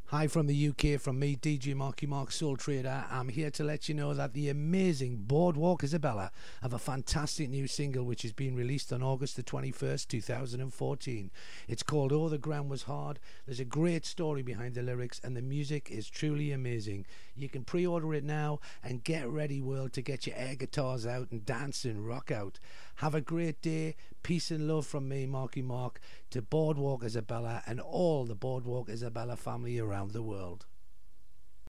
Hi from the UK, from me, DJ Marky Mark Soul Trader. I'm here to let you know that the amazing Boardwalk Isabella have a fantastic new single which is being released on August the 21st, 2014. It's called Oh the Ground Was Hard. There's a great story behind the lyrics and the music is truly amazing. You can pre-order it now and get ready, world, to get your air guitars out and dance and rock out. Have a great day. Peace and love from me, Marky Mark, to Boardwalk Isabella and all the Boardwalk Isabella family around the world.